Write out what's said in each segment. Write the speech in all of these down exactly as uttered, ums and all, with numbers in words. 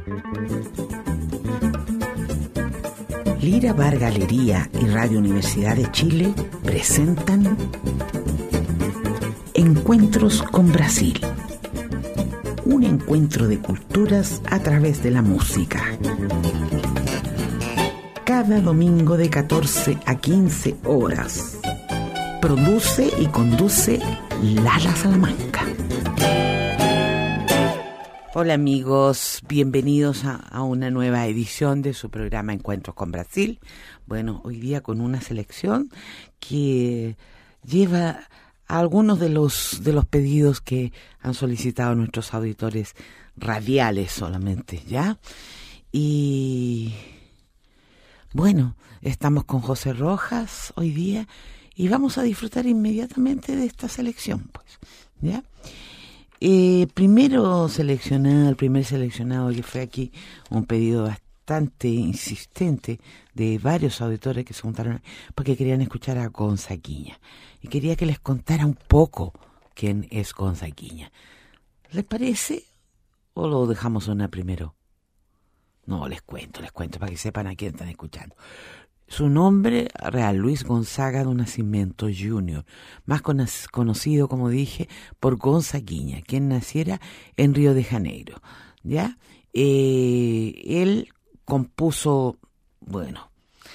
Lira Bar Galería y Radio Universidad de Chile presentan Encuentros con Brasil. Un encuentro de culturas a través de la música. Cada domingo de catorce a quince horas. Produce y conduce Lala Salamanca. Hola amigos, bienvenidos a, a una nueva edición de su programa Encuentros con Brasil. Bueno, hoy día con una selección que lleva a algunos de los, de los pedidos que han solicitado nuestros auditores radiales solamente, ¿ya? Y bueno, estamos con José Rojas hoy día y vamos a disfrutar inmediatamente de esta selección, pues, ¿ya? Eh, primero seleccionado, el primer seleccionado que fue aquí, un pedido bastante insistente de varios auditores que se juntaron porque querían escuchar a Gonzaguinha y quería que les contara un poco quién es Gonzaguinha. ¿Les parece o lo dejamos sonar primero? No, les cuento, les cuento para que sepan a quién están escuchando. Su nombre real, Luis Gonzaga do Nascimento júnior, más con, conocido, como dije, por Gonzaguinha, quien naciera en Río de Janeiro, ¿ya? Eh, él compuso, bueno,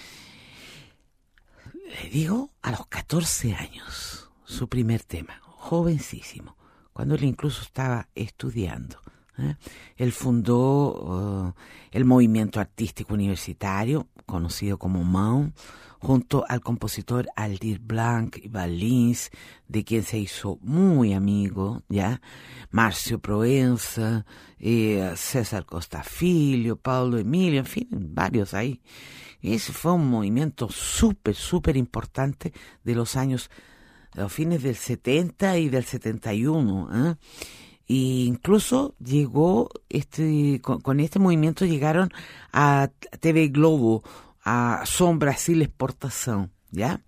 le digo, a los catorce años, su primer tema, jovencísimo, cuando él incluso estaba estudiando. ¿Eh? Él fundó uh, el movimiento artístico universitario, conocido como M A U, junto al compositor Aldir Blanc y Valins, de quien se hizo muy amigo, ¿ya? Márcio Proença, eh, César Costa Filho, Paulo Emilio, en fin, varios ahí. Ese fue un movimiento súper, súper importante de los años, de los fines del setenta y del setenta y uno, ¿eh? Y incluso llegó este con, con este movimiento llegaron a T V Globo, a Som Brasil Exportación, ¿ya?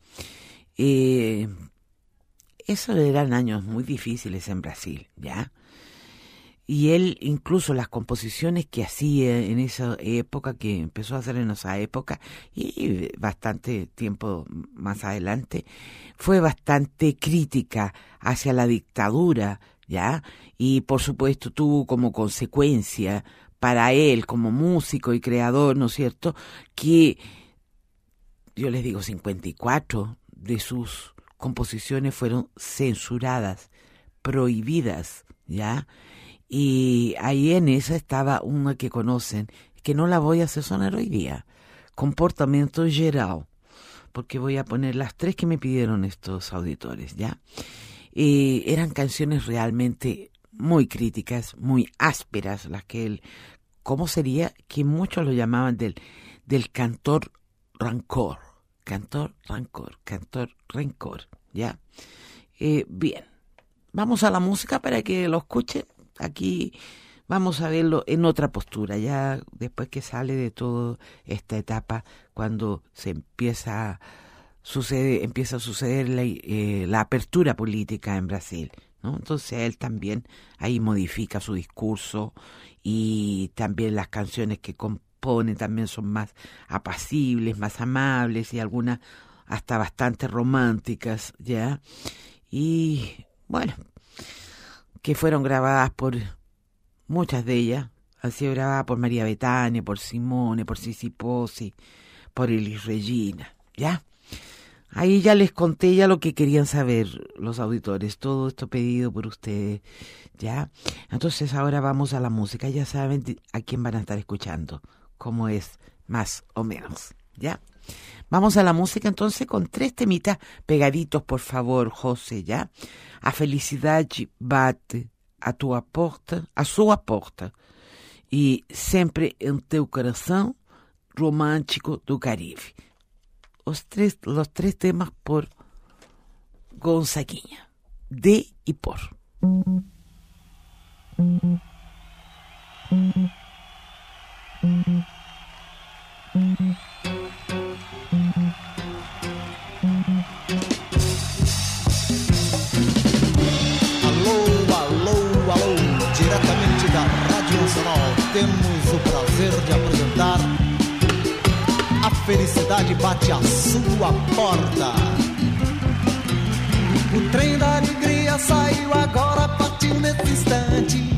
Eh, esos eran años muy difíciles en Brasil, ¿ya? Y él, incluso las composiciones que hacía en esa época, que empezó a hacer en esa época, y bastante tiempo más adelante, fue bastante crítica hacia la dictadura, ¿ya? Y por supuesto tuvo como consecuencia para él como músico y creador, ¿no es cierto?, que yo les digo cincuenta y cuatro de sus composiciones fueron censuradas, prohibidas, ¿ya? Y ahí en esa estaba una que conocen, que no la voy a hacer sonar hoy día, Comportamento Geral, porque voy a poner las tres que me pidieron estos auditores, ¿ya? Eh, eran canciones realmente muy críticas, muy ásperas, las que él, ¿cómo sería? Que muchos lo llamaban del, del cantor rancor, cantor rancor, cantor rencor, ¿ya? Eh, bien, vamos a la música para que lo escuchen. Aquí vamos a verlo en otra postura, ya después que sale de toda esta etapa, cuando se empieza sucede empieza a suceder la, eh, la apertura política en Brasil, ¿no? Entonces él también ahí modifica su discurso y también las canciones que compone también son más apacibles, más amables y algunas hasta bastante románticas, ¿ya? Y bueno, que fueron grabadas por muchas de ellas, han sido grabadas por María Bethânia, por Simone, por Sissi Pozzi, por Elis Regina, ¿ya? Ahí ya les conté ya lo que querían saber los auditores, todo esto pedido por ustedes, ¿ya? Entonces ahora vamos a la música, ya saben a quién van a estar escuchando, cómo es más o menos, ¿ya? Vamos a la música entonces con tres temitas pegaditos, por favor, José, ¿ya? A felicidade bate a tua porta, a sua porta, e sempre em teu coração, romântico do Caribe. Los tres, los tres temas por Gonzaguinha, de y por. Alô, alô, alô, diretamente da Rádio Nacional, temos o prazer de apresentar A Felicidade Bate à Sua Porta. O trem da alegria saiu agora, partiu nesse instante.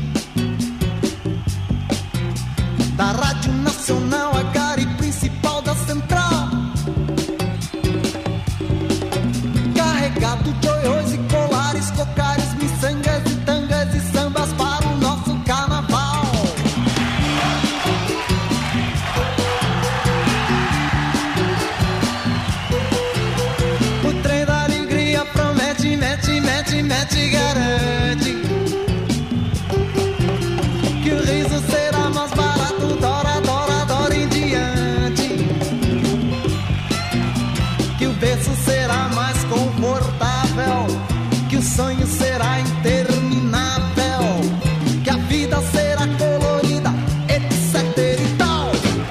Da Rádio Nacional, a gare principal da central. Carregado de oiôs e colares, cocares, miçangas e tangas e sambas para o nosso carnaval. O trem da alegria promete, mete, mete, mete, garante que o riso será mais barato, dora, dora, dora em diante. Que o berço será mais confortável, que o sonho será interminável, que a vida será colorida, etc e tal.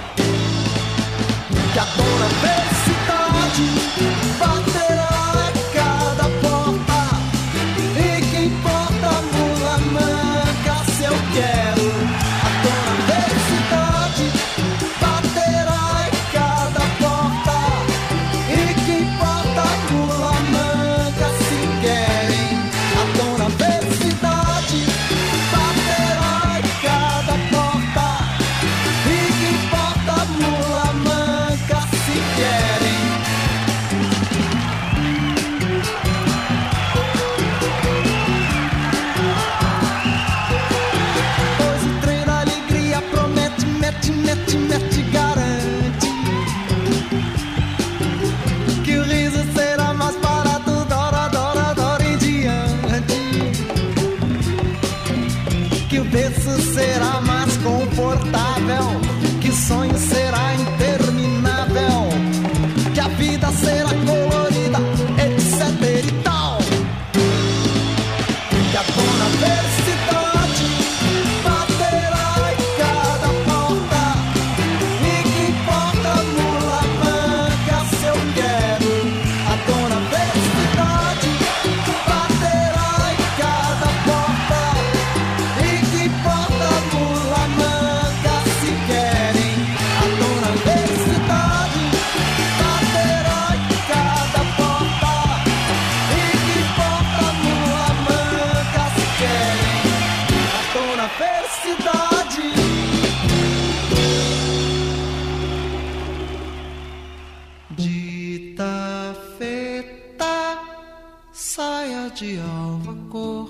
Que a dona felicidade baterá a cada porta, e que importa a mula manca se eu quero. A dona felicidade baterá a cada porta, e que importa a mula manca se querem. A dona felicidade baterá a cada porta, e que importa a mula manca se querem. Pois o trem da alegria promete, mete, mete, mete, garante que o riso será mais barato, dora, dora, dora em diante. Que o berço será mais confortável, que o sonho será interminável, que a vida será colorida, etc e tal. Que a dona felicidade baterá em cada porta, e que importa a mula manca se eu quero. A dona felicidade baterá em cada porta, e que importa a mula manca se querem. A dona felicidade baterá em cada porta, e que importa a mula manca se querem. A dona felicidade. De tafeta, saia de alva cor,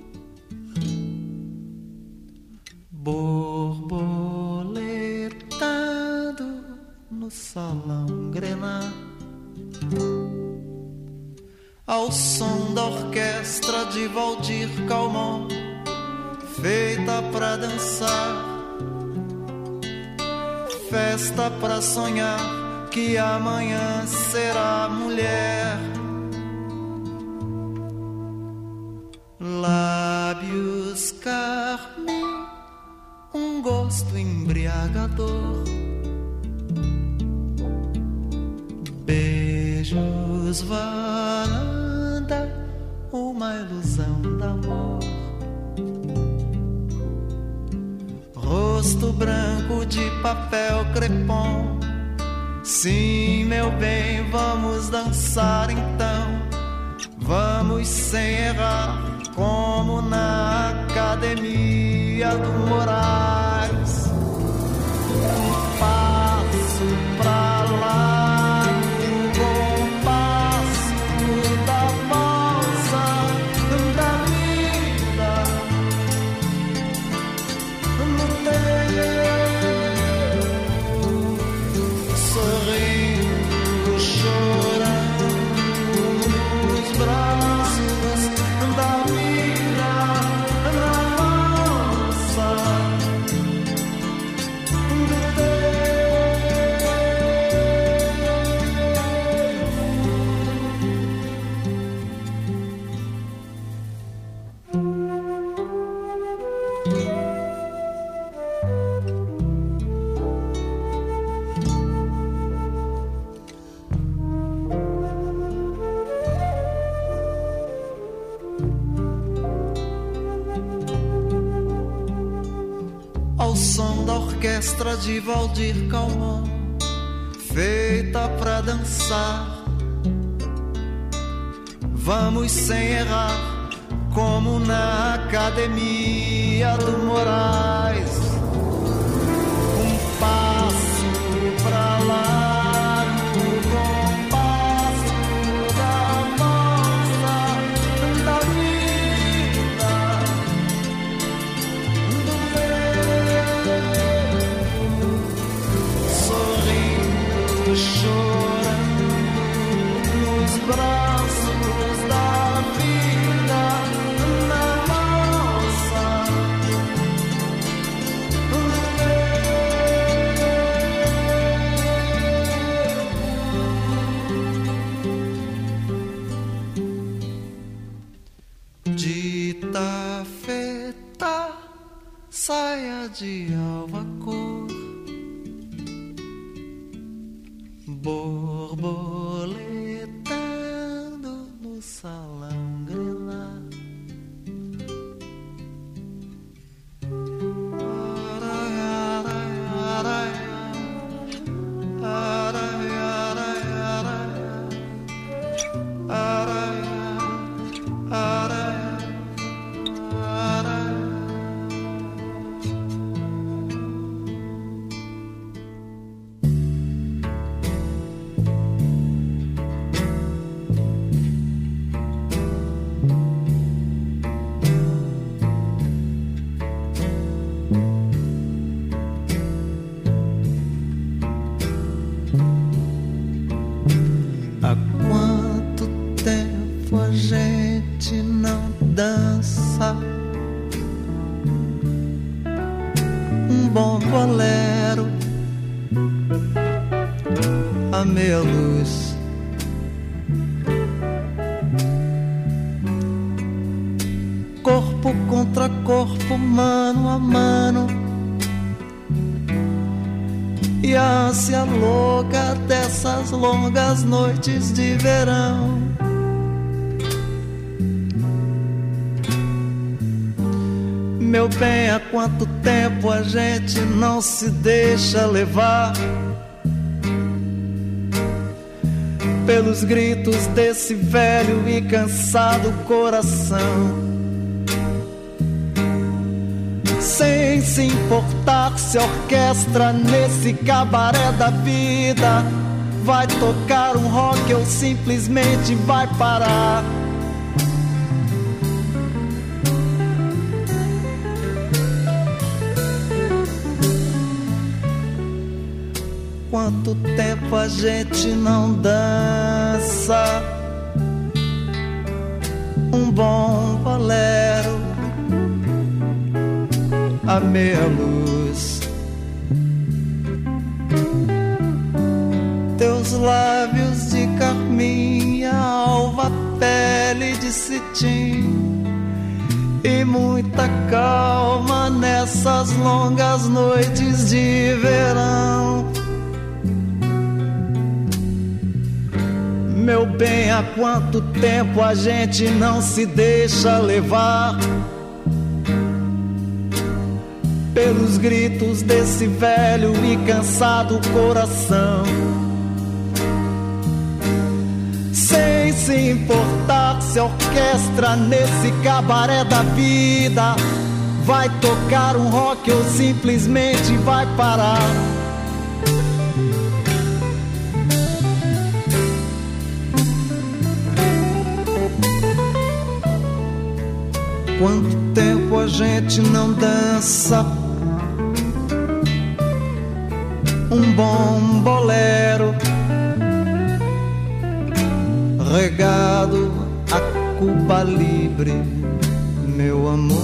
borboletando no salão grená, ao som da orquestra de Valdir Calmon, feita pra dançar, festa pra sonhar que amanhã será mulher. Lábios carmim, um gosto embriagador, beijos varanda, uma ilusão d'amor. Rosto branco de papel crepom, sim, meu bem, vamos dançar então. Vamos sem errar, como na academia do Moraes. Um passo pra lá, um compasso da valsa da vida, no teu sorriso, chorando nos braços da vida, na valsa orquestra de Valdir Calmon, feita pra dançar. Vamos sem errar, como na Academia do Moraes. Um passo pra lá, no compasso da moça da vida, do vento, sorrindo, chorando nos braços da vida, na moça do vento. De tafetá, saia de alva cor, borboletando no salão grená. Há quanto tempo a gente não dança um bom bolero à meia luz, corpo contra corpo, mano a mano, e a ânsia louca dessas longas noites de verão. Meu bem, há quanto tempo a gente não se deixa levar pelos gritos desse velho e cansado coração, sem se importar se a orquestra nesse cabaré da vida vai tocar um rock ou simplesmente vai parar. Quanto tempo a gente não dança um bom bolero à meia luz, teus lábios de carmim, a alva pele de cetim, e muita calma nessas longas noites de verão. Meu bem, há quanto tempo a gente não se deixa levar pelos gritos desse velho e cansado coração, sem se importar se a orquestra nesse cabaré da vida vai tocar um rock ou simplesmente vai parar. Quanto tempo a gente não dança um bom bolero regado a Cuba Libre, meu amor.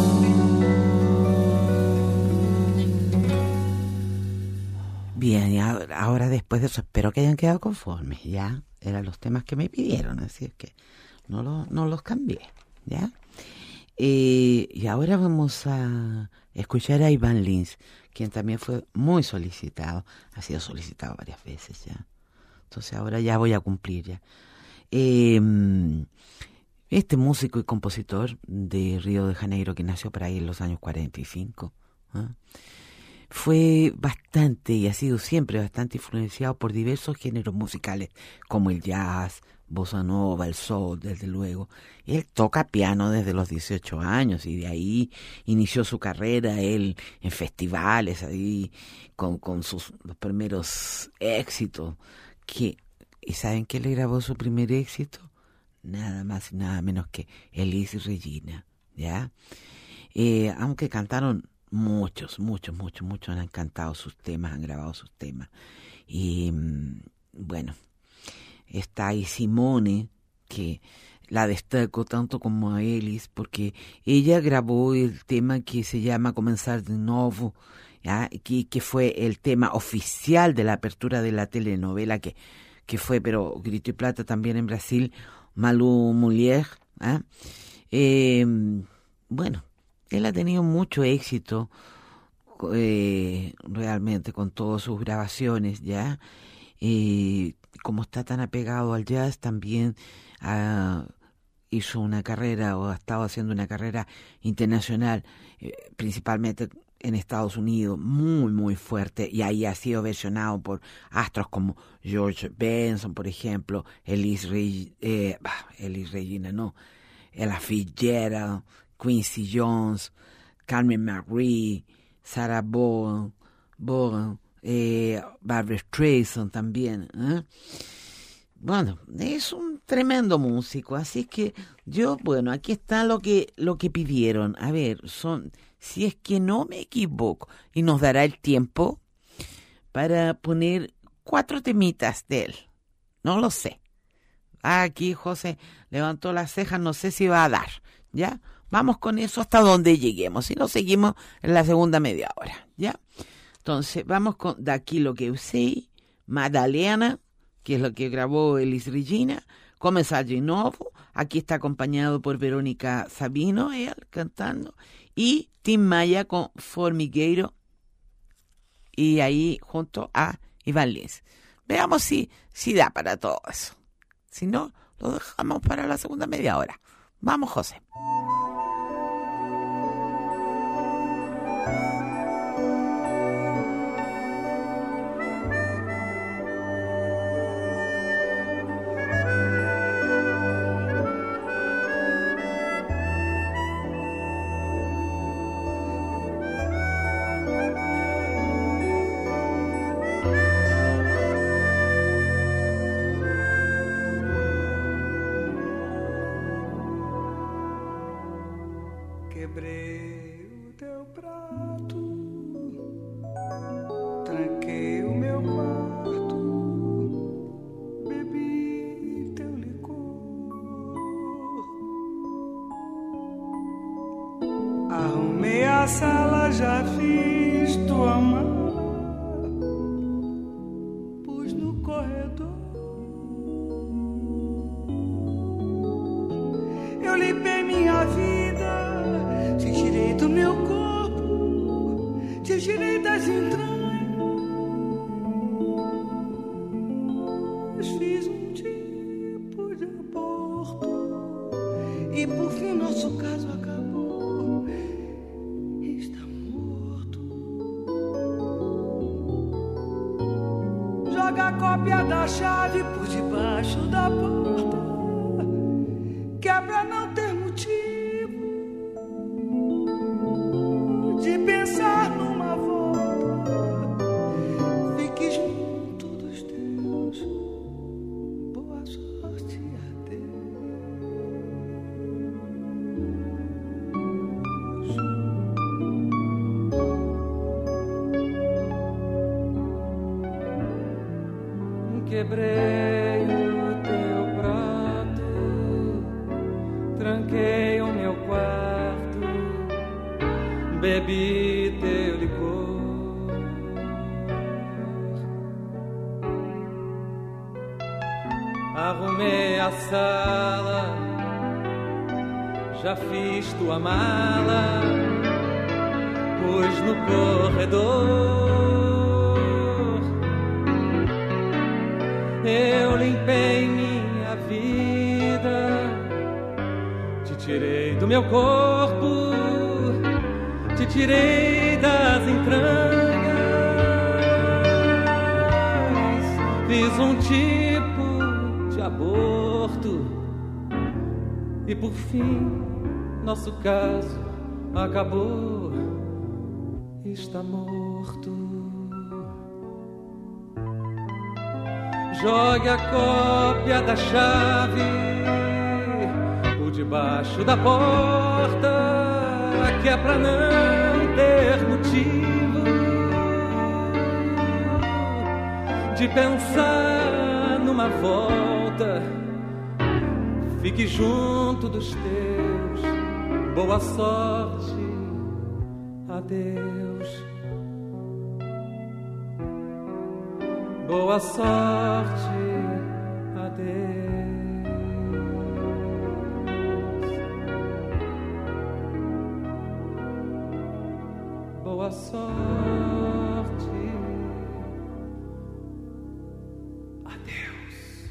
Bien, y ahora después de eso espero que hayan quedado conformes, ¿ya? Eran los temas que me pidieron, así es que no, lo, no los cambié, ¿ya? Eh, y ahora vamos a escuchar a Ivan Lins, quien también fue muy solicitado, ha sido solicitado varias veces ya. Entonces ahora ya voy a cumplir ya. Eh, este músico y compositor de Río de Janeiro que nació por ahí en los años cuarenta y cinco, ¿eh? fue bastante y ha sido siempre bastante influenciado por diversos géneros musicales como el jazz, bossa nova, el soul, desde luego. Él toca piano desde los dieciocho años y de ahí inició su carrera él en festivales ahí con, con sus los primeros éxitos. Que, ¿y saben qué le grabó su primer éxito? Nada más y nada menos que Elis Regina, ¿ya? Eh, aunque cantaron muchos, muchos, muchos, muchos han cantado sus temas, han grabado sus temas. Y bueno, está ahí Simone, que la destaco tanto como a Elis, porque ella grabó el tema que se llama Comenzar de Nuevo, ¿ya? Que, que fue el tema oficial de la apertura de la telenovela que, que fue, pero Grito y Plata también en Brasil, Malu Mulher, ¿eh? Eh, bueno, él ha tenido mucho éxito eh, realmente con todas sus grabaciones, ¿ya? Eh, como está tan apegado al jazz, también uh, hizo una carrera o ha estado haciendo una carrera internacional, eh, principalmente en Estados Unidos, muy, muy fuerte, y ahí ha sido versionado por astros como George Benson, por ejemplo, Elis, Reg- eh, Elis Regina, no, Ella Fitzgerald, Quincy Jones, Carmen McRae, Sarah Vaughan, Vaughan eh, Barbra Streisand también, ¿eh? Bueno, es un tremendo músico, así que yo, bueno, aquí está lo que lo que pidieron. A ver, son, si es que no me equivoco, y nos dará el tiempo para poner cuatro temitas de él. No lo sé. Aquí José levantó las cejas, no sé si va a dar, ¿ya? Vamos con eso hasta donde lleguemos, si no seguimos en la segunda media hora, ¿ya? Entonces, vamos con Daquilo que eu sei, Madalena, que es lo que grabó Elis Regina, Comenzar de Novo, aquí está acompañado por Verónica Sabino, él cantando, y Tim Maya con Formigueiro, y ahí junto a Iván Lins. Veamos si, si da para todo eso. Si no, lo dejamos para la segunda media hora. Vamos, José. Quebrei o teu prato, tranquei o meu quarto, bebi teu licor. Arrumei a sala, já fiz tua mala, pus no corredor. Eu limpei minha vida, te tirei do meu corpo, te tirei das entranhas, Fiz um tipo de aborto e por fim nosso caso acabou, está morto. Jogue a cópia da chave por debaixo da porta, que é pra não ter motivo de pensar numa volta. Fique junto dos teus, boa sorte, adeus. Boa sorte, adeus. Boa sorte, adeus.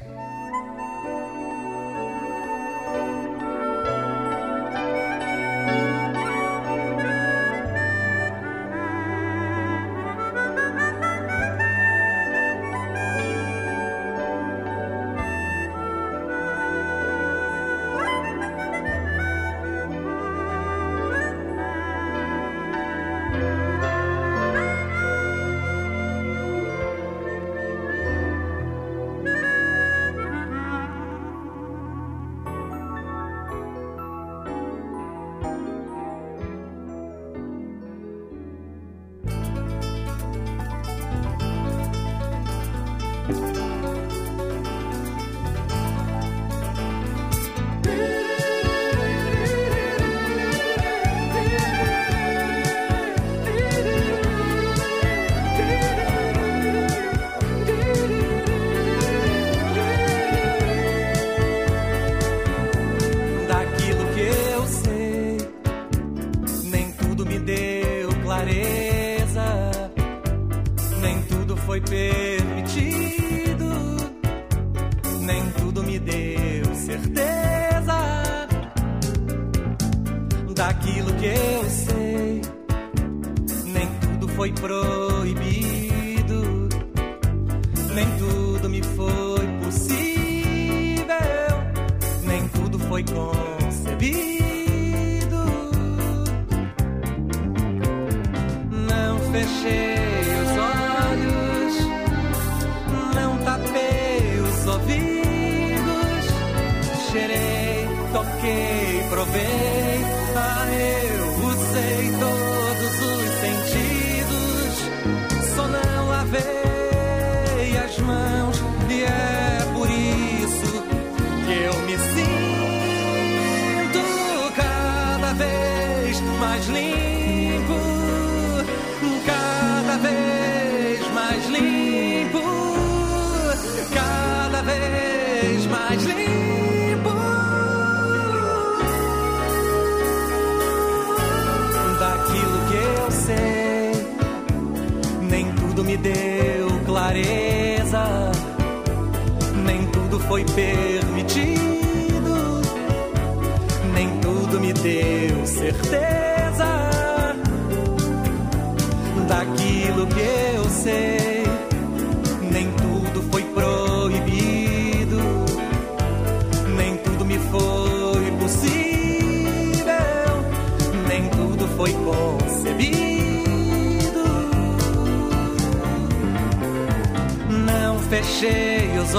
Fechei os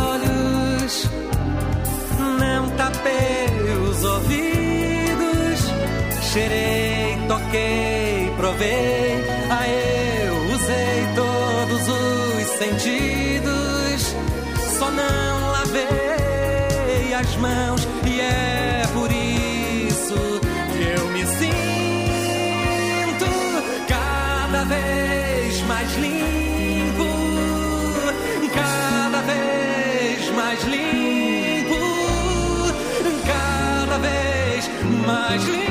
olhos, não tapei os ouvidos, cheirei, toquei, provei, ah, eu usei todos os sentidos, só não lavei as mãos e é por isso que eu me sinto cada vez mais limpo. Cada vez mais limpo, cada vez mais limpo.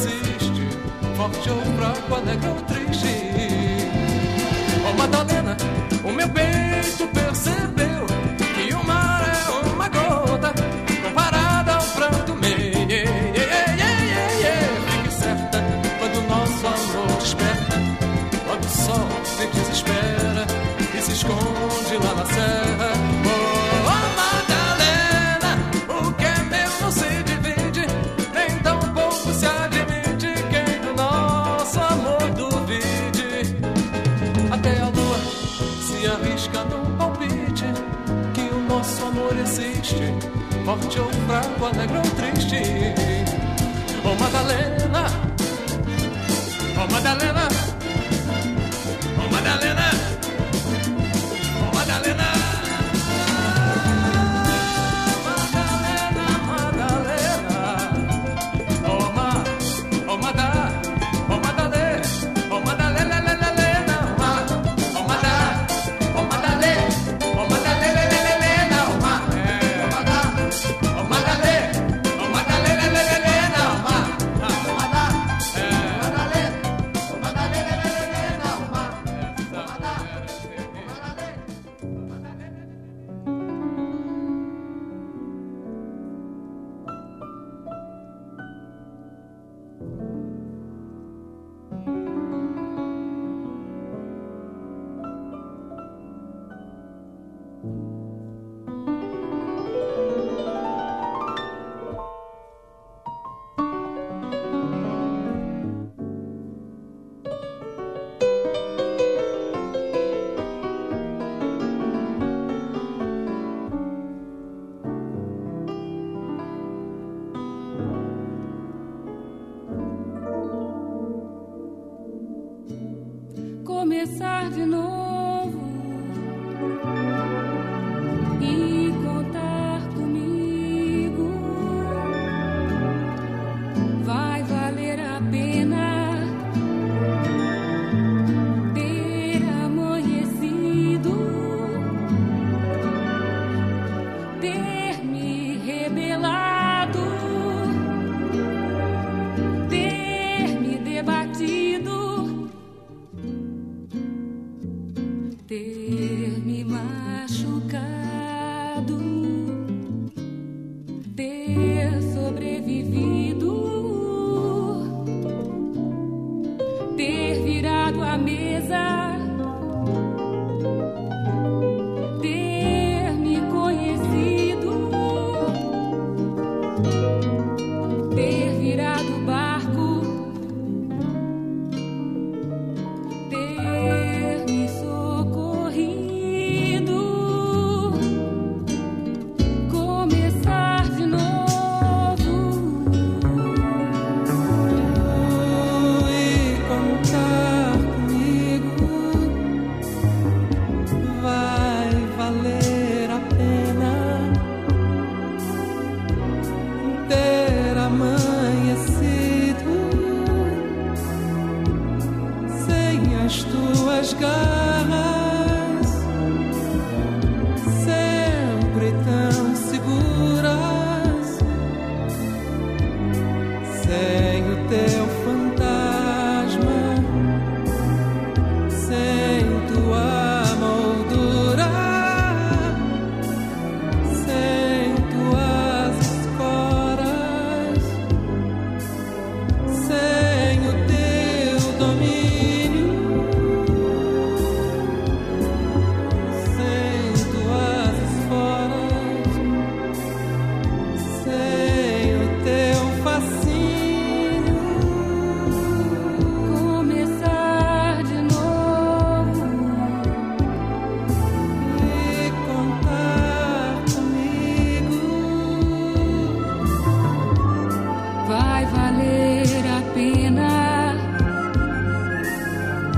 existe, forte ou fraco, alegre ou triste. Oh Madalena, o meu peito percebeu que o mar é uma gota comparada ao pranto meu. Fique certa, quando o nosso amor desperta, logo o sol se desespera e se esconde lá na serra. Oh, oh Madalena, o que é meu não se divide, nem tão pouco se admite quem do nosso amor duvide. Até a lua se arrisca num palpite que o nosso amor existe, forte ou fraco, alegre ou triste. Oh Madalena, oh Madalena, oh Madalena, oh Madalena, Madalena, Madalena, oh Ma, oh Madá, oh Madalena, oh Madalena, Lelena, oh Madá, oh Madalena, oh Madalena, oh Ma, oh Madá, oh Madalena, oh Madalena, Lelena, oh Ma, oh Madá, oh Madalena, oh Madalena, Lelena, oh Ma, oh Madá, oh Madalena. Começar de novo e contar comigo vai valer a pena ter amanhecido, ter me rebelado, ter me debatido, ter me machucado, ter sobrevivido, ter virado a mesa, ter me conhecido, ter virado o barco, ter me socorrido, começar de novo e contar comigo vai valer a pena ter amanhecido sem as tuas garras, sempre tão seguras, sem o teu fantasma, sem tua moldura, sem tuas esporas, sem o teu domínio, sem tuas esporas, sem o teu fascínio, começar de novo e contar comigo vai valer a pena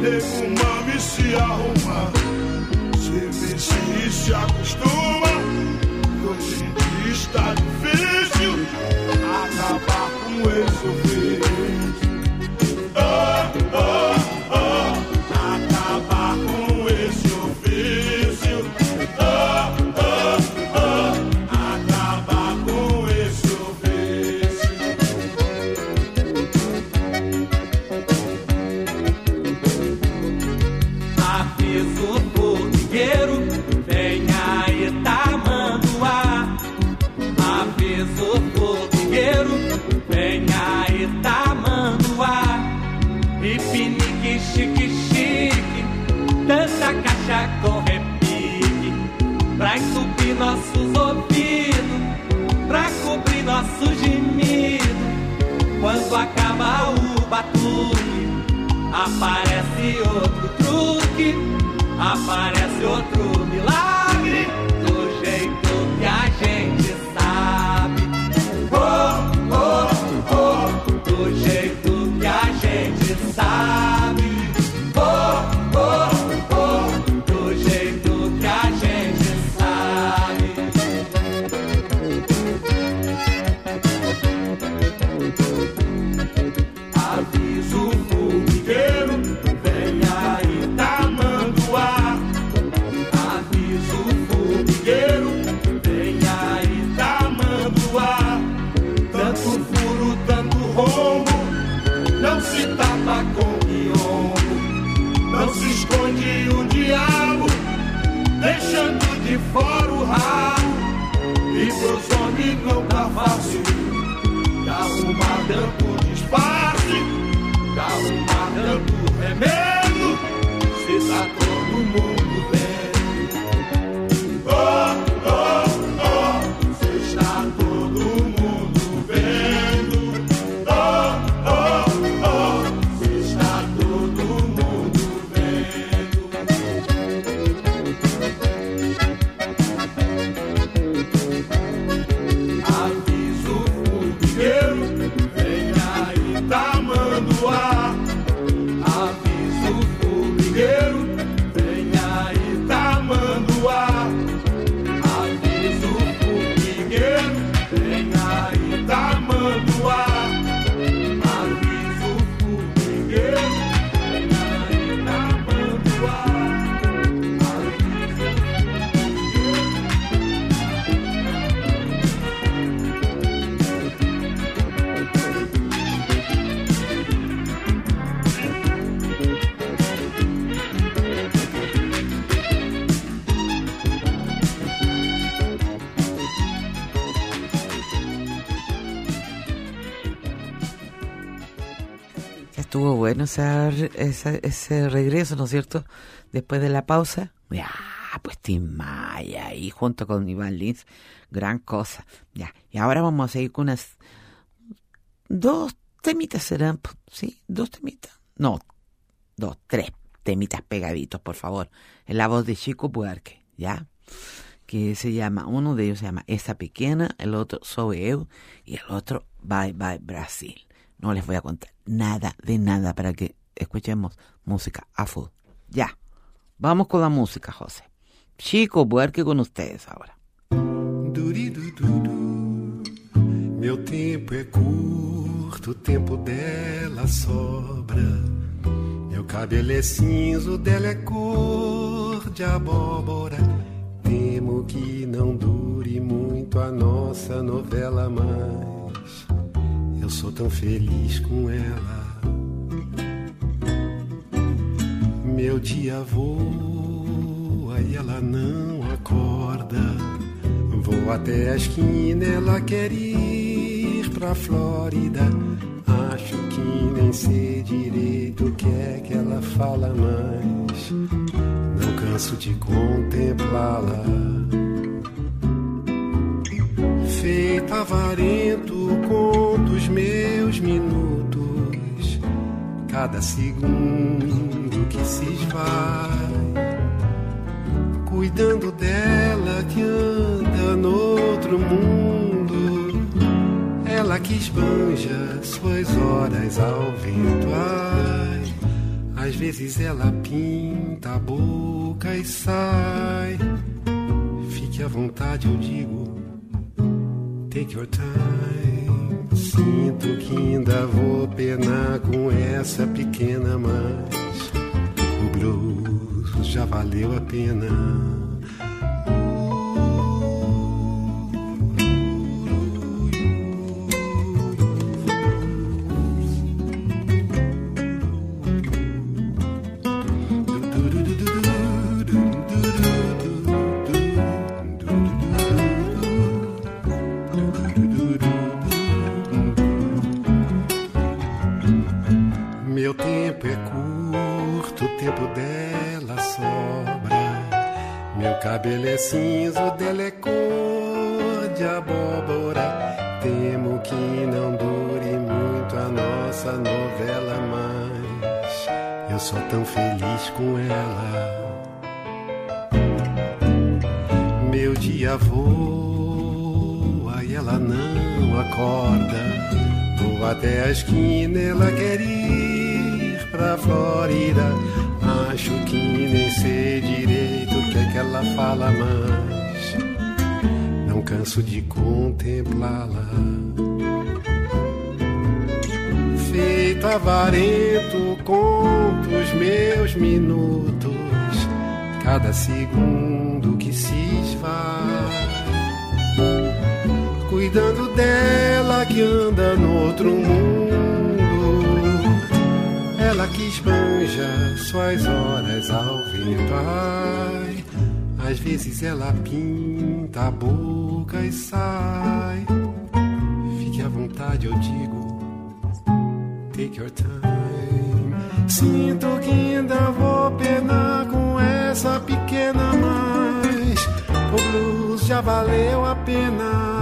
nego mame se arruma, se vicia e se acostuma. Hoje em dia está difícil acabar com esse ofício. Oh, oh, oh, acabar com esse ofício. Oh, oh, oh, acabar com esse ofício. Avisa o formigueiro, vem aí tamanduá. Avisa o formigueiro, vem aí tamanduá. E pinique, chique, chique, tanta caixa com repique, pra entupir nossos ouvidos, pra cobrir nossos gemidos. Quando acaba o batuque, aparece outro truque, aparece outro milagre, do jeito que a gente sabe. Oh, oh, oh, do jeito que a gente sabe. Oh, oh, oh, do jeito que a gente sabe. Avisa o formigueiro, vem aí tamanduá. Avisa o formigueiro, vem aí tamanduá. Tanto furo, tanto rombo, não se tapa com guiombo, não se esconde o diabo, deixando de fora o rabo. E pros homens não tá fácil de arrumar tanto disfarce, de arrumar tanto remédio, se tá todo mundo vendo. Oh, oh, oh, se está todo mundo vendo. Oh, oh, oh, se está todo mundo vendo. Avisa o formigueiro, vem aí tamanduá. Avisa o formigueiro, vem aí tamanduá. Avisa o formigueiro, vem aí tamanduá. Avisa o formigueiro, vem aí tamanduá. Estuvo bueno esa, esa, ese regreso, ¿no es cierto? Después de la pausa. Ya, pues Tim Maya ahí junto con Iván Lins. Gran cosa. Ya, y ahora vamos a seguir con unas dos temitas, serán, ¿sí? Dos temitas. No, dos, tres temitas pegaditos, por favor. En la voz de Chico Buarque, ¿ya? Que se llama, uno de ellos se llama Esa Pequena, el otro Sou Eu y el otro Bye Bye Brasil. No les voy a contar nada de nada para que escuchemos música a full. Ya, vamos con la música, José. Chico Buarque con ustedes ahora. Duridududu. Meu tempo é curto, o tempo dela sobra. Meu cabelo é cinza, o dela é cor de abóbora. Temo que não dure muito a nossa novela, mas eu sou tão feliz com ela. Meu dia voa e ela não acorda. Vou até a esquina, ela quer ir pra Flórida. Acho que nem sei direito o que é que ela fala, mas não canso de contemplá-la. Feito avarento, conto os meus minutos, cada segundo que se esvai, cuidando dela que anda noutro mundo, ela que esbanja suas horas ao vento. Ai, Às vezes ela pinta a boca e sai. Fique à vontade, eu digo, take your time. Sinto que ainda vou penar com essa pequena, mas o blues já valeu a pena. Cabelo é cinza, o dela é cor de abóbora. Temo que não dure muito a nossa novela, mas eu sou tão feliz com ela. Meu dia voa e ela não acorda. Vou até a esquina, ela quer ir pra Flórida. Acho que nem sei direito o que é que ela fala, mas não canso de contemplá-la. Feito avarento, conto os meus minutos, cada segundo que se esvai, cuidando dela que anda no outro mundo. Ela que esbanja suas horas ao vento, ai, às vezes ela pinta a boca e sai. Fique à vontade, eu digo, take your time. Sinto que ainda vou penar com essa pequena, mas o blues já valeu a pena.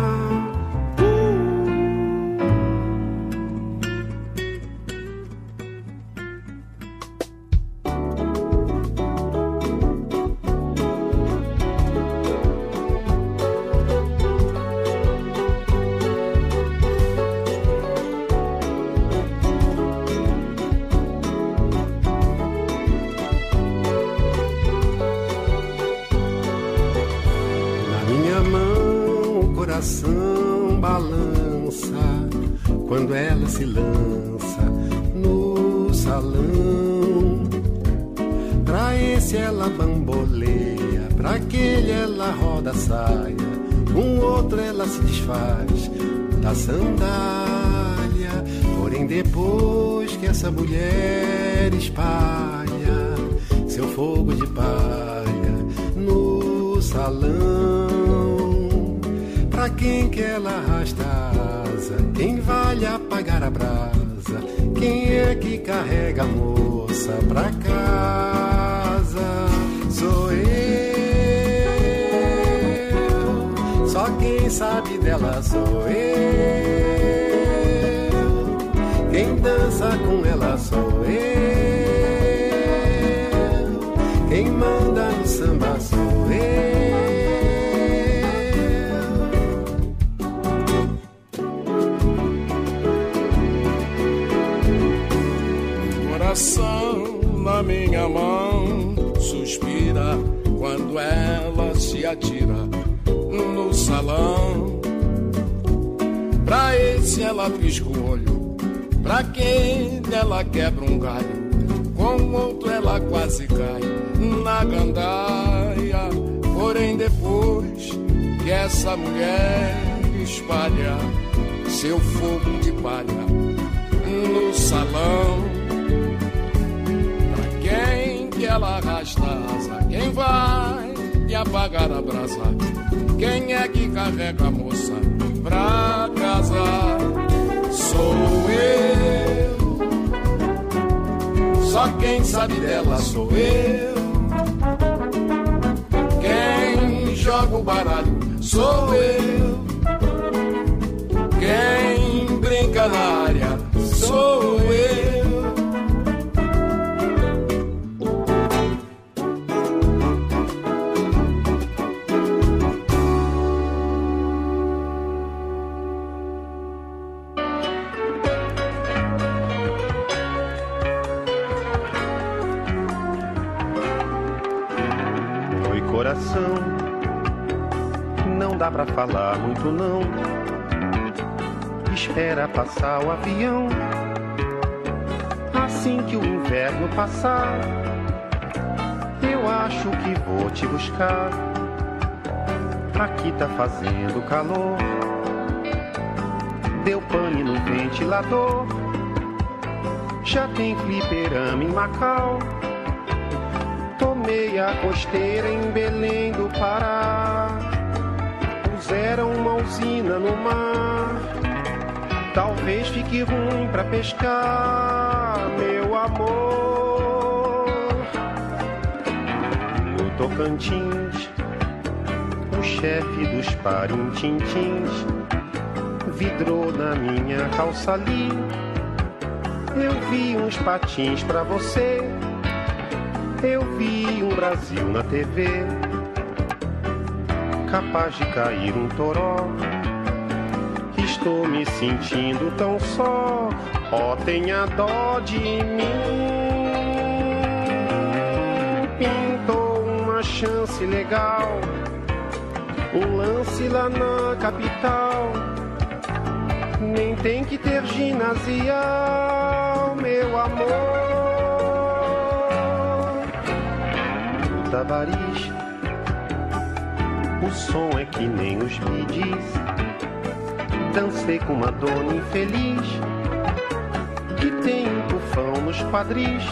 Balança quando ela se lança no salão. Pra esse ela bamboleia, pra aquele ela roda a saia, um outro ela se desfaz da sandália. Porém depois que essa mulher espalha seu fogo de palha no salão, pra quem que ela arrasta a asa? Quem vale apagar a brasa? Quem é que carrega a moça pra casa? Sou eu. Só quem sabe dela sou eu. Quem dança com ela sou eu. Quem manda no samba sou eu. Na minha mão suspira quando ela se atira no salão. Pra esse ela pisca o olho, pra quem ela quebra um galho, com outro ela quase cai na gandaia. Porém depois que essa mulher espalha seu fogo de palha no salão, ela arrasta a asa, quem vai e apagar a brasa? Quem é que carrega a moça pra casa? Sou eu. Só quem sabe dela sou eu. Quem joga o baralho sou eu. Quem brinca na área sou eu. coração. Não dá pra falar muito não. Espera passar o avião. Assim que o inverno passar, eu acho que vou te buscar. Aqui tá fazendo calor. Deu pane no ventilador. Já tem fliperama em Macau. Tomei a costeira em Belém do Pará. Puseram uma usina no mar. Talvez fique ruim pra pescar, meu amor. No Tocantins, o chefe dos parintintins vidrou na minha calça ali. Eu vi uns patins pra você. Eu vi um Brasil na T V. Capaz de cair um toró. Estou me sentindo tão só. Ó, oh, tenha dó de mim. Pintou uma chance legal. Um lance lá na capital. Nem tem que ter ginasial, meu amor. No Tavares, o som é que nem os bidis. Dancei com uma dona infeliz que tem um tufão nos quadris.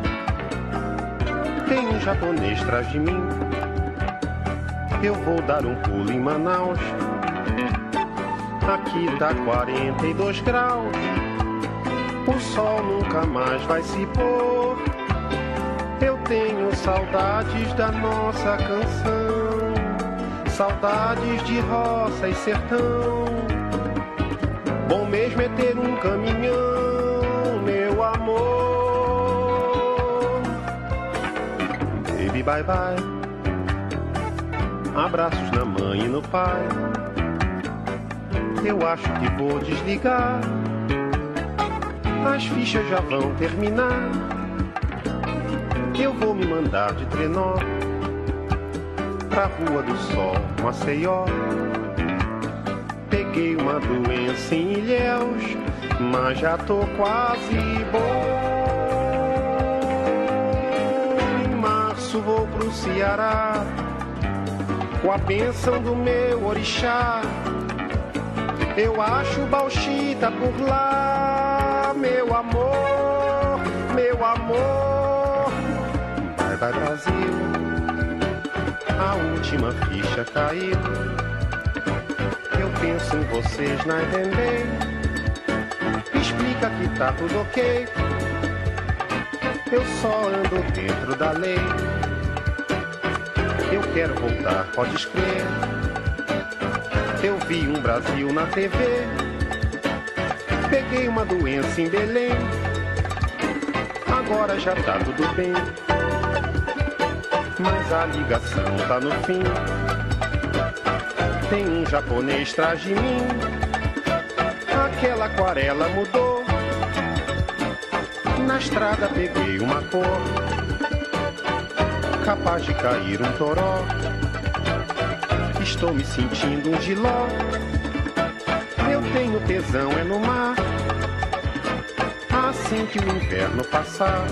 Tem um japonês atrás de mim. Eu vou dar um pulo em Manaus. Aqui tá quarenta e dois graus. O sol nunca mais vai se pôr. Eu tenho saudades da nossa canção. Saudades de roça e sertão. Bom mesmo é ter um caminhão, meu amor. Baby, bye bye. Abraços na mãe e no pai. Eu acho que vou desligar. As fichas já vão terminar. Eu vou me mandar de trenó pra Rua do Sol, Maceió. Peguei uma doença em Ilhéus, mas já tô quase bom. Em março vou pro Ceará, com a bênção do meu orixá. Eu acho bauxita por lá, meu amor, meu amor. Vai, vai, Brasil, a última ficha caiu. Eu penso em vocês na entender. Explica que tá tudo ok. Eu só ando dentro da lei. Eu quero voltar, pode escrever. Eu vi um Brasil na T V. Peguei uma doença em Belém. Agora já tá tudo bem. Mas a ligação tá no fim. Tem um japonês atrás de mim. Aquela aquarela mudou. Na estrada peguei uma cor. Capaz de cair um toró. Estou me sentindo um giló. Eu tenho tesão é no mar. Assim que o inverno passar,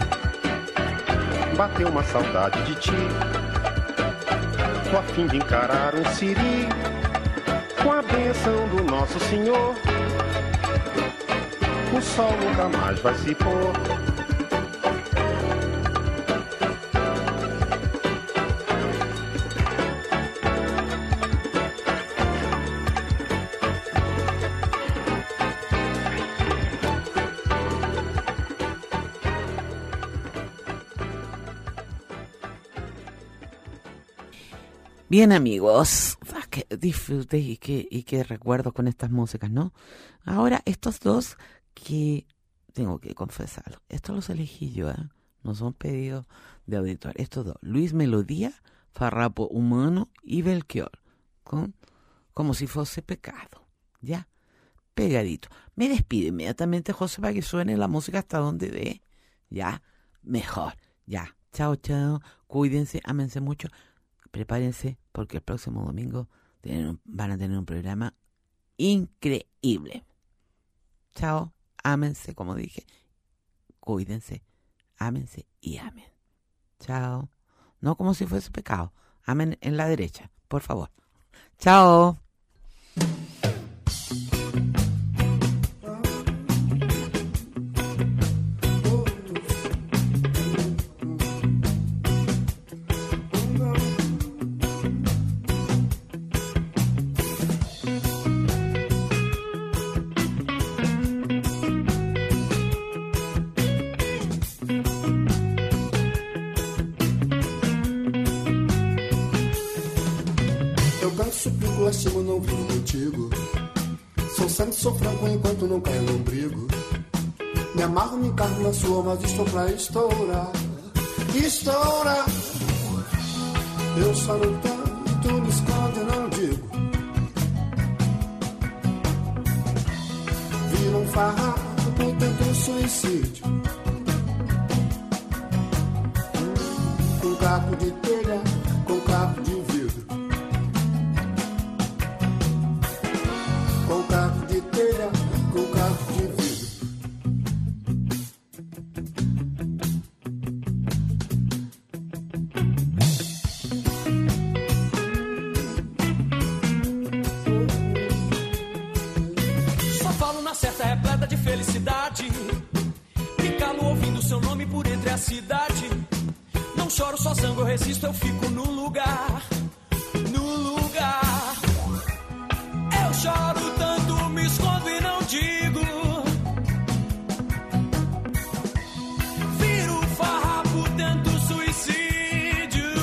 bateu uma saudade de ti. Tô a fim de encarar um siri, com a bênção do Nosso Senhor. O sol nunca mais vai se pôr. Bien, amigos, ah, que disfrute y que, y que recuerdo con estas músicas, ¿no? Ahora, estos dos que tengo que confesarlo, estos los elegí yo, ¿eh? No son pedidos de auditor. Estos dos, Luis Melodía, Farrapo Humano y Belchior, con Como si fuese pecado, ¿ya? Pegadito. Me despido inmediatamente, José, para que suene la música hasta donde dé, ¿ya? Mejor, ya. Chao, chao, cuídense, ámense mucho. prepárense porque el próximo domingo tienen, van a tener un programa increíble. Chao, ámense, como dije, cuídense, ámense y amen. Chao. No como si fuese pecado. Amen en la derecha, por favor. Chao. Lastimo, não vivo contigo. Sou santo, sou franco enquanto não caio no umbigo. Me amarro, me encarno na sua, mas estou pra estourar. Estourar. Eu choro tanto, me esconde, não digo. Vira um farrapo, tento um suicídio. Com caco de telha, com caco de vidro. Com caco de telha, com caco de vidro. Só falo na certa repleta de felicidade. Me calo ouvindo seu nome por entre a cidade. Não choro, só sangue, eu resisto, eu fico no lugar. No lugar. Eu choro tanto, me escondo e não digo. Viro farrapo, tento suicídio.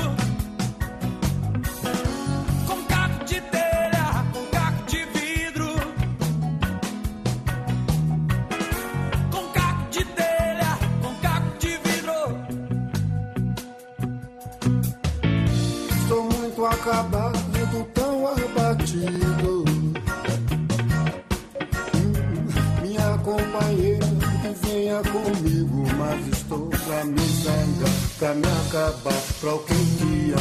Com caco de telha, com caco de vidro. Com caco de telha, com caco de vidro. Estou muito acabado, tão abatido. Minha companheira, venha comigo, mas estou pra me zangar, pra me acabar, pra o que dia.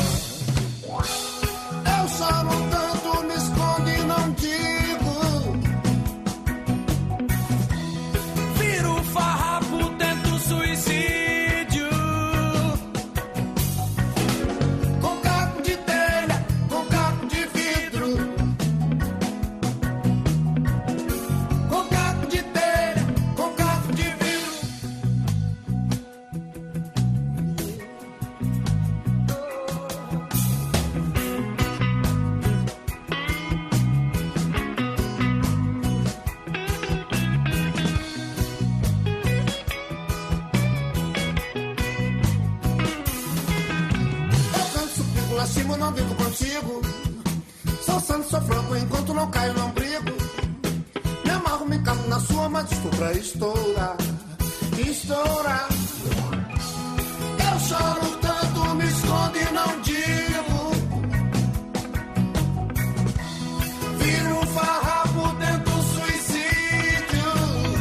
Eu choro tanto, me escondo e não digo. Viro farrapo, tento suicídio. Com caco de telha, com caco de vidro. Com caco de telha, com caco de vidro. Eu canto, pico, lastimo, não vivo contigo. Sou santo, sou franco enquanto não caio no umbigo. Me amarro, me encarno na sua, mas estou pra estourar. Estourar. Eu choro tanto, me escondo e não digo. Viro um farrapo, tento um suicídio.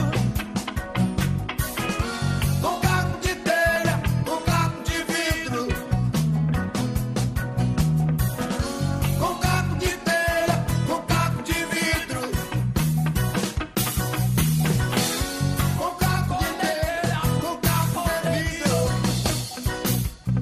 Com caco de telha, com caco de vidro. Com caco de telha, com caco de vidro. Com caco de telha, com caco de vidro.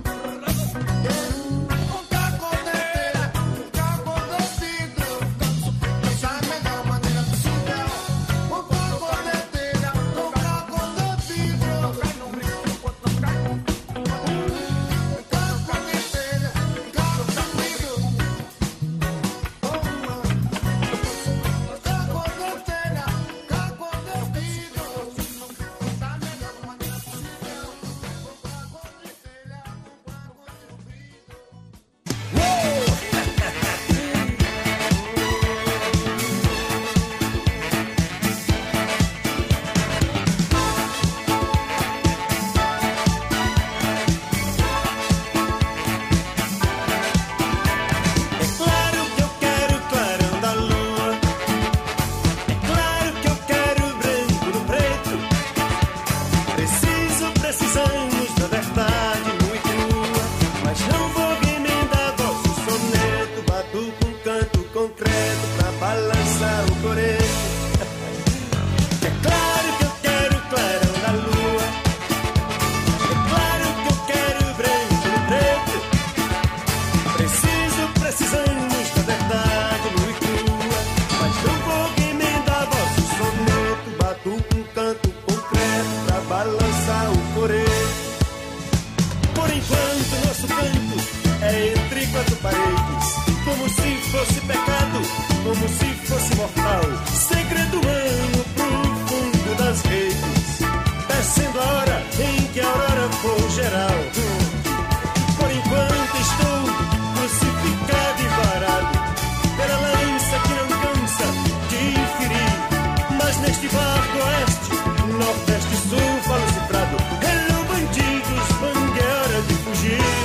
enquanto nosso canto é entre quatro paredes, como se fosse pecado, como se fosse mortal, segredo humano pro fundo das redes, descendo a hora em que a aurora for geral. Por enquanto estou crucificado e varado pela lança que não cansa de inferir, mas neste barco oeste, nordeste, sul, falo cifrado, hello bandidos, bang, é hora de fugir.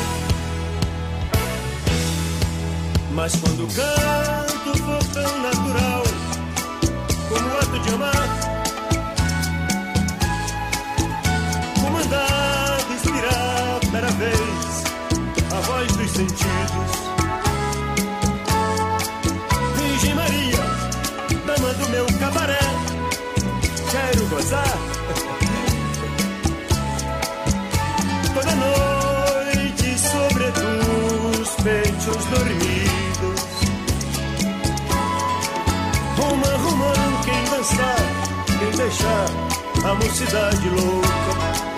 Mas quando o canto for tão natural como o ato de amar, como andar, respirar, primeira vez, a voz dos sentidos. Virgem Maria, dama do meu cabaré, quero gozar toda noite sobre tus peitos dormidos. Romã, romã, quem dançar, quem deixar a mocidade louca.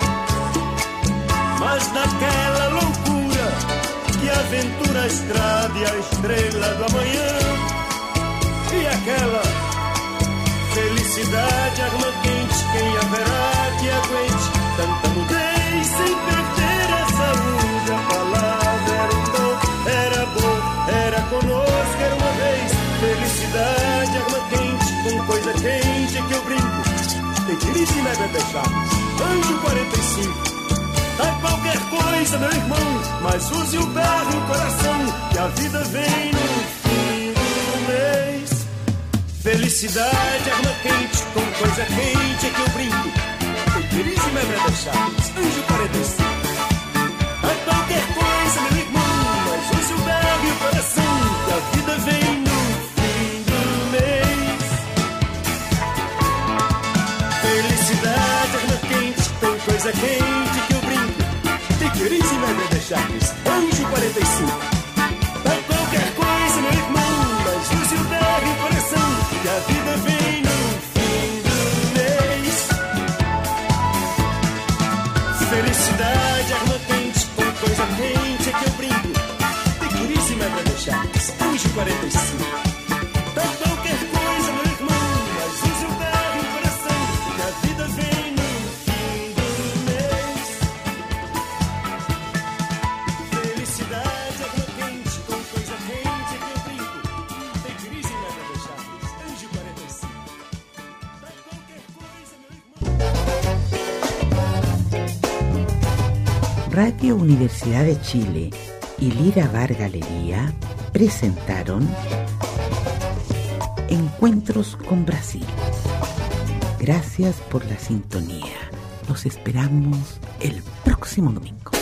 Mas naquela loucura que aventura a estrada e a estrela do amanhã, e aquela felicidade, arma quente, quem haverá que aguente tanta mudez sem perder a saúde? A palavra era um dom, era bom, era conosco, era uma vez. Felicidade, arma quente, com coisa quente que eu brinco. Tem crise, né, Bebê Chaves? Anjo quarenta e cinco. Dá qualquer coisa, meu irmão, mas use o berro, o coração, que a vida vem no fim do mês. Felicidade, arma quente, com coisa quente é que eu brinco. Tem crise, né, Bebê Chaves? Anjo quarenta e cinco. Dá qualquer coisa, meu irmão, mas use o berro e o coração, que a vida vem no fim do mês. Felicidade, arma quente, com coisa quente que eu brinco. Tem crise, né, Bebê Chaves? Anjo quarenta e cinco. Dá qualquer coisa, meu irmão, mas use o berro e o coração, que a vida vem no fim do mês. Felicidade, arma quente, com coisa quente é que eu brinco. Tem crise, né, Bebê Chaves? Anjo quarenta e cinco. Dá qualquer coisa, meu irmão, mas use o berro e o coração, que a vida vem no fim do mês. Felicidade, arma quente, com coisa quente é que eu brinco. Tem crise, né, Bebê Chaves? Anjo quarenta e cinco. Dá qualquer coisa, meu irmão. Radio Universidad de Chile y Lira Bar Galería presentaron Encuentros con Brasil. Gracias por la sintonía. Los esperamos el próximo domingo.